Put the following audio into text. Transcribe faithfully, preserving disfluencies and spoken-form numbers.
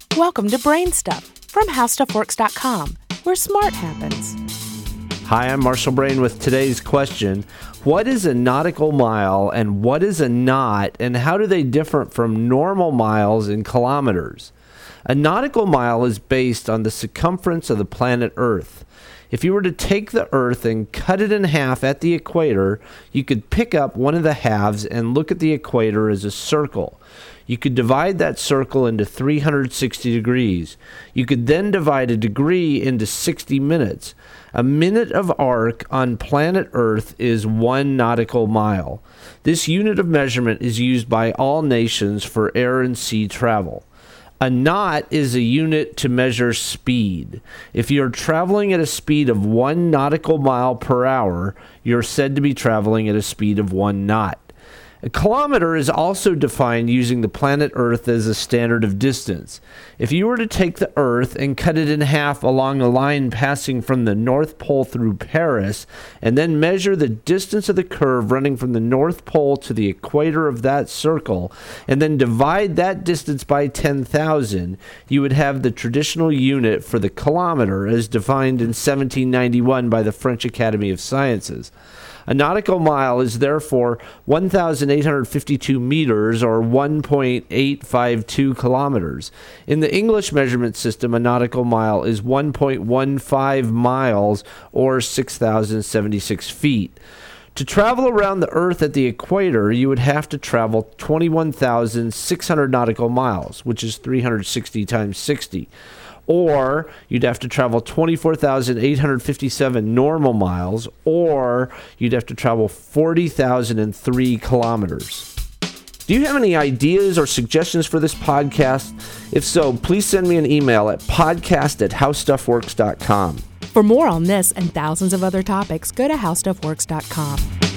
Welcome to Brain Stuff from How Stuff Works dot com, where smart happens. Hi, I'm Marshall Brain with today's question. What is a nautical mile and what is a knot, and how do they differ from normal miles in kilometers? A nautical mile is based on the circumference of the planet Earth. If you were to take the Earth and cut it in half at the equator, you could pick up one of the halves and look at the equator as a circle. You could divide that circle into three hundred sixty degrees. You could then divide a degree into sixty minutes. A minute of arc on planet Earth is one nautical mile. This unit of measurement is used by all nations for air and sea travel. A knot is a unit to measure speed. If you're traveling at a speed of one nautical mile per hour, you're said to be traveling at a speed of one knot. A kilometer is also defined using the planet Earth as a standard of distance. If you were to take the Earth and cut it in half along a line passing from the North Pole through Paris, and then measure the distance of the curve running from the North Pole to the equator of that circle, and then divide that distance by ten thousand, you would have the traditional unit for the kilometer as defined in seventeen ninety-one by the French Academy of Sciences. A nautical mile is therefore one thousand eight hundred fifty-two meters, or one point eight five two kilometers. In the English measurement system, a nautical mile is one point one five miles, or six thousand seventy-six feet. To travel around the Earth at the equator, you would have to travel twenty-one thousand six hundred nautical miles, which is three hundred sixty times sixty. Or you'd have to travel twenty-four thousand eight hundred fifty-seven normal miles, or you'd have to travel forty thousand three kilometers. Do you have any ideas or suggestions for this podcast? If so, please send me an email at podcast at how stuff works dot com. For more on this and thousands of other topics, go to how stuff works dot com.